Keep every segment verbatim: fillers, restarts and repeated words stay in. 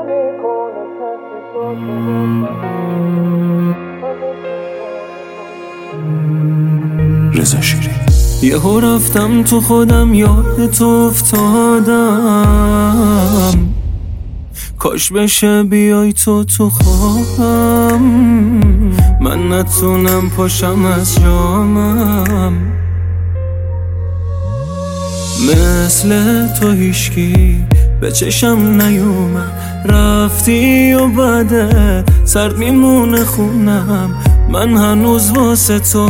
رضا شیرین. یهو رفتم تو خودم، یاد تو افتادم، کاش بشه بیای تو تو خوابم، من نتونم پاشم از جامم، مثل تو هیشکی به چشم نیومد، رفتی و بده سرد میمونه خونم، من هنوز واسه تو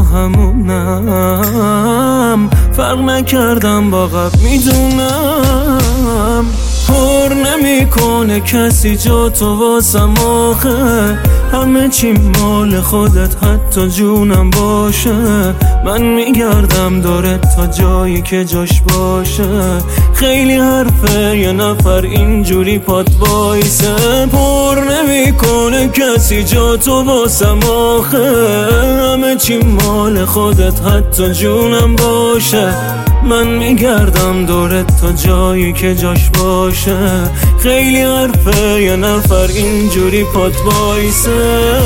همونم، فرق نکردم با قبل میدونم، پر نمیکنه کسی جا تو واسم آخه، همه چی مال خودت حتی جونم باشه، من میگردم داره تا جایی که جاش باشه، خیلی حرفه یه نفر اینجوری پات وایسه، پر نمیکنه کسی جا تو واسم آخه، همه چی مال خودت حتی جونم باشه، من میگردم دورت تا جایی که جاش باشه، خیلی حرفه یه نفر اینجوری پات وایسه.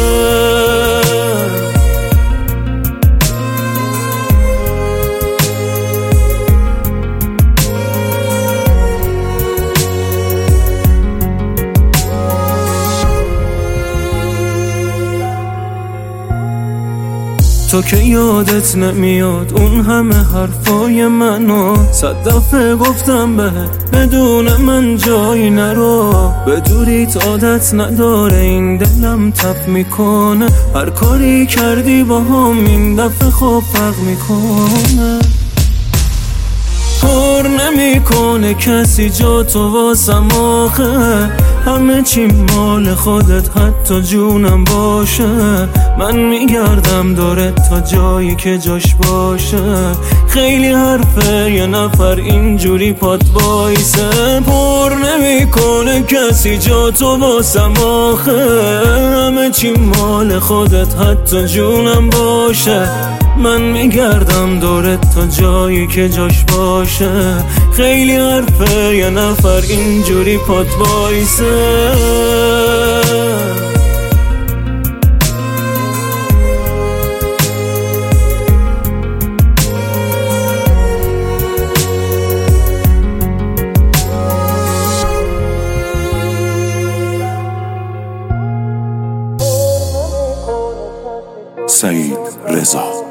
تو که یادت نمیاد اون همه حرفای منو، صد دفعه گفتم بهت بدون من جایی نرو، به دوریت عادت نداره این دلم تپ میکنه، هر کاری کردی با هم این دفعه خوب فرق میکنه، پر نمیکنه کسی جا تو واسم آخه، همه چی مال خودت حتی جونم باشه، من میگردم داره تا جایی که جاش باشه، خیلی حرفه یه نفر اینجوری پات وایسه، پر نمیکنه کسی جا تو واسم آخه، همه چی مال خودت حتی جونم باشه، من میگردم دورت تا جایی که جاش باشه، خیلی حرفه یه نفر اینجوری پات وایسه. سعید رضا.